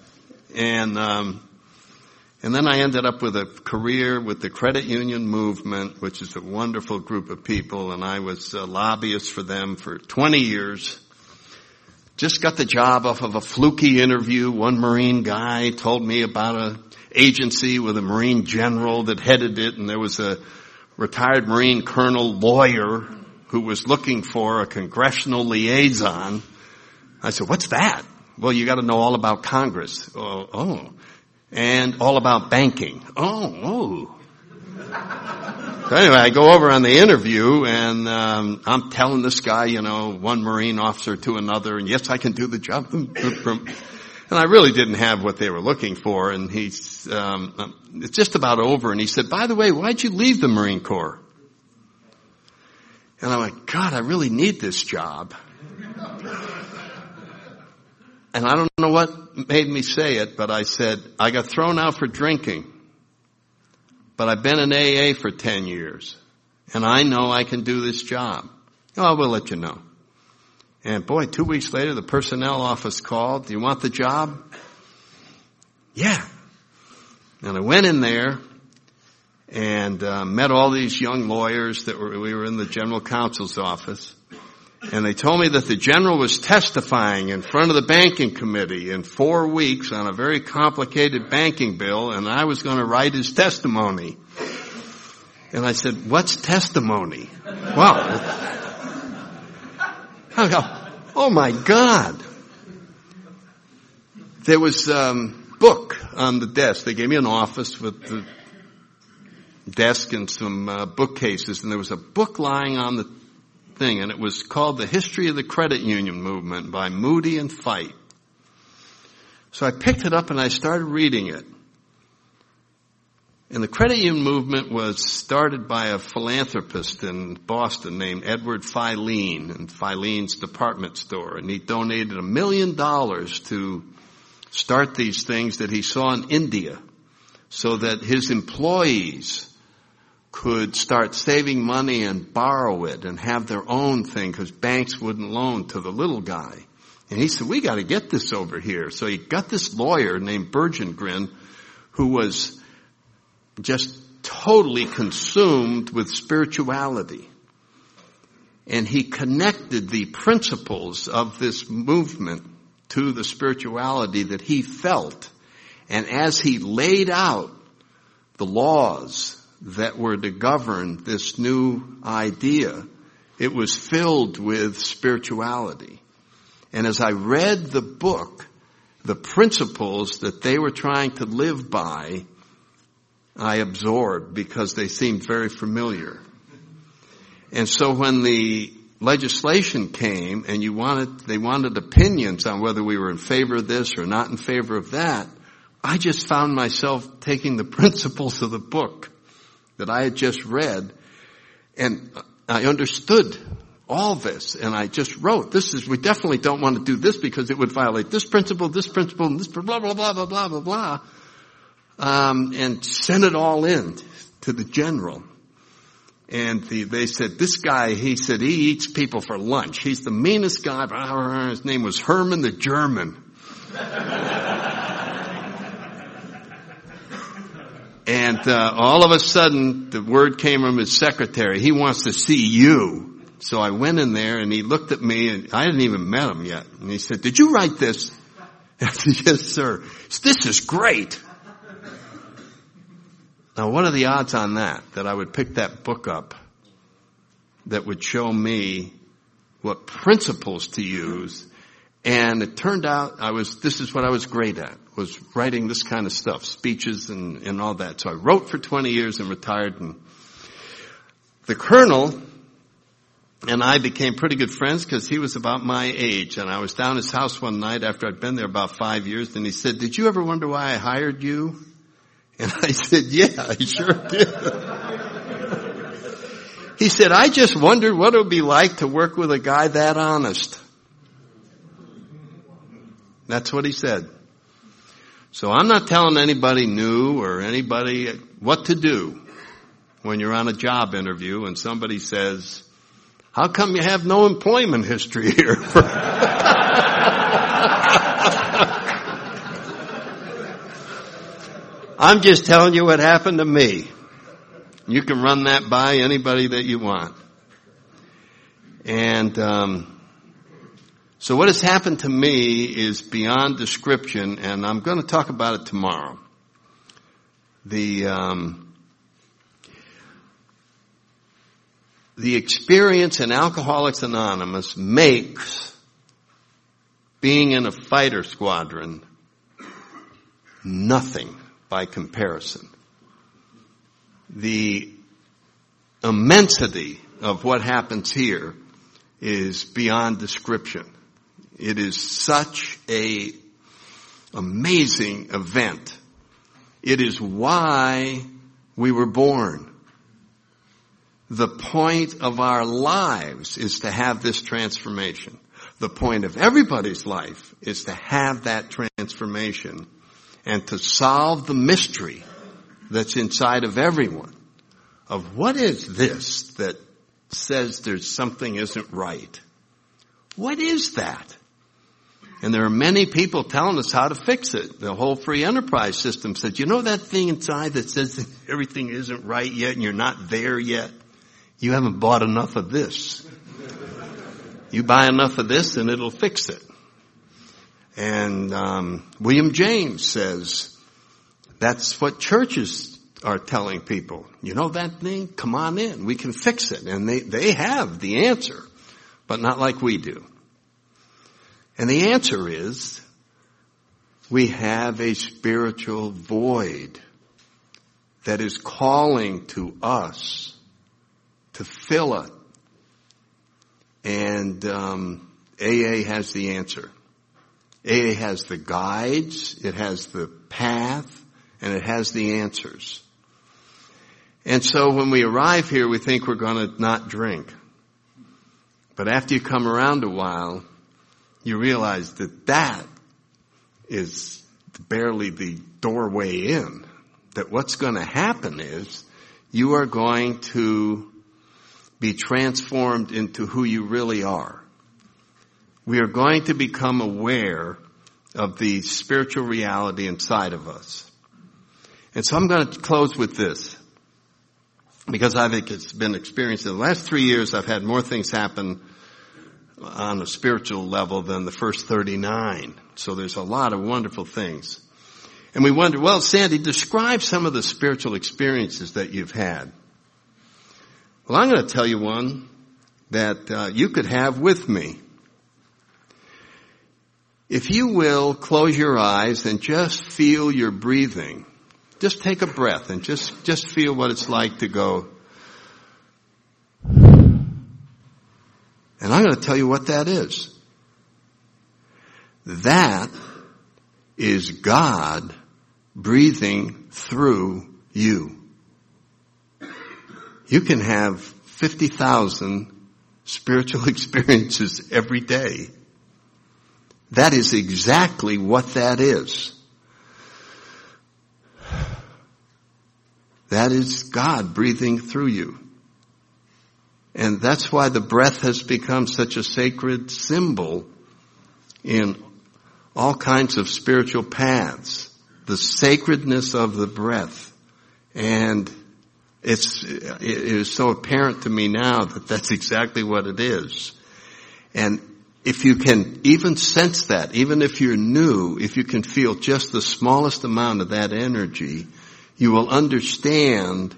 And then I ended up with a career with the credit union movement, which is a wonderful group of people, and I was a lobbyist for them for 20 years. Just got the job off of a fluky interview. One Marine guy told me about an agency with a Marine general that headed it, and there was a retired Marine colonel lawyer who was looking for a congressional liaison. I said, what's that? Well, you got to know all about Congress. Oh. And all about banking. Oh. So anyway, I go over on the interview and I'm telling this guy, you know, one Marine officer to another, and yes, I can do the job. And I really didn't have what they were looking for. And it's just about over. And he said, by the way, why'd you leave the Marine Corps? And I'm like, God, I really need this job. And I don't know what made me say it, but I said, I got thrown out for drinking. But I've been in AA for 10 years. And I know I can do this job. Oh, we'll let you know. And boy, 2 weeks later, the personnel office called. Do you want the job? Yeah. And I went in there and met all these young lawyers we were in the general counsel's office. And they told me that the general was testifying in front of the banking committee in 4 weeks on a very complicated banking bill, and I was going to write his testimony. And I said, what's testimony? Well, I go, Oh my God. There was book on the desk. They gave me an office with the desk and some bookcases, and there was a book lying on the thing, and it was called The History of the Credit Union Movement by Moody and Fite. So I picked it up and I started reading it. And the credit union movement was started by a philanthropist in Boston named Edward Filene, and Filene's department store. And he donated $1 million to start these things that he saw in India so that his employees could start saving money and borrow it and have their own thing because banks wouldn't loan to the little guy. And he said, we got to get this over here. So he got this lawyer named Bergengren who was just totally consumed with spirituality. And he connected the principles of this movement to the spirituality that he felt. And as he laid out the laws that were to govern this new idea, it was filled with spirituality. And as I read the book, the principles that they were trying to live by, I absorbed because they seemed very familiar. And so when the legislation came and they wanted opinions on whether we were in favor of this or not in favor of that, I just found myself taking the principles of the book that I had just read, and I understood all this, and I just wrote, we definitely don't want to do this because it would violate this principle, and this blah, blah, blah, blah, blah, blah, blah. And sent it all in to the general. And they said, this guy, he said, he eats people for lunch. He's the meanest guy. His name was Herman the German. And all of a sudden, the word came from his secretary. He wants to see you. So I went in there, and he looked at me, and I hadn't even met him yet. And he said, did you write this? I said, yes, sir. This is great. Now, what are the odds on that I would pick that book up that would show me what principles to use? And it turned out this is what I was great at, was writing this kind of stuff, speeches and all that. So I wrote for 20 years and retired. And the colonel and I became pretty good friends because he was about my age. And I was down at his house one night after I'd been there about 5 years. And he said, did you ever wonder why I hired you? And I said, yeah, I sure did. He said, I just wondered what it would be like to work with a guy that honest. That's what he said. So I'm not telling anybody new or anybody what to do when you're on a job interview and somebody says, how come you have no employment history here? I'm just telling you what happened to me. You can run that by anybody that you want. And so what has happened to me is beyond description, and I'm going to talk about it tomorrow. The experience in Alcoholics Anonymous makes being in a fighter squadron nothing by comparison. The immensity of what happens here is beyond description. It is such a amazing event. It is why we were born. The point of our lives is to have this transformation. The point of everybody's life is to have that transformation and to solve the mystery that's inside of everyone of what is this that says there's something isn't right. What is that? And there are many people telling us how to fix it. The whole free enterprise system says, you know that thing inside that says that everything isn't right yet and you're not there yet? You haven't bought enough of this. You buy enough of this and it'll fix it. And William James says that's what churches are telling people. You know that thing? Come on in. We can fix it. And they have the answer, but not like we do. And the answer is, we have a spiritual void that is calling to us to fill it. And AA has the answer. AA has the guides, it has the path, and it has the answers. And so when we arrive here, we think we're going to not drink. But after you come around a while, you realize that that is barely the doorway in. That what's going to happen is you are going to be transformed into who you really are. We are going to become aware of the spiritual reality inside of us. And so I'm going to close with this, because I think it's been experienced in the last 3 years. I've had more things happen on a spiritual level than the first 39. So there's a lot of wonderful things. And we wonder, well, Sandy, describe some of the spiritual experiences that you've had. Well, I'm going to tell you one that you could have with me. If you will, close your eyes and just feel your breathing. Just take a breath and just feel what it's like to go. And I'm going to tell you what that is. That is God breathing through you. You can have 50,000 spiritual experiences every day. That is exactly what that is. That is God breathing through you. And that's why the breath has become such a sacred symbol in all kinds of spiritual paths. The sacredness of the breath. And it is so apparent to me now that that's exactly what it is. And if you can even sense that, even if you're new, if you can feel just the smallest amount of that energy, you will understand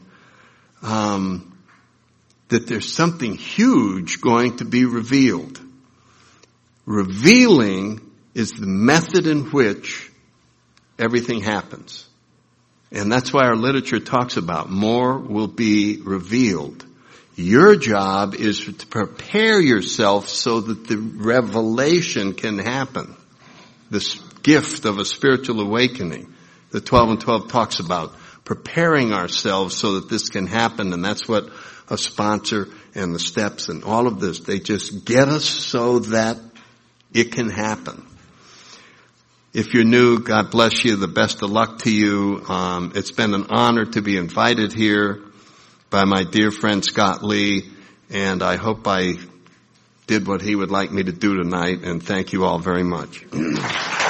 that there's something huge going to be revealed. Revealing is the method in which everything happens. And that's why our literature talks about more will be revealed. Your job is to prepare yourself so that the revelation can happen. This gift of a spiritual awakening. The 12 and 12 talks about preparing ourselves so that this can happen, and that's what a sponsor and the steps and all of this, they just get us so that it can happen. If you're new, God bless you. The best of luck to you. It's been an honor to be invited here by my dear friend Scott Lee, and I hope I did what he would like me to do tonight, and thank you all very much.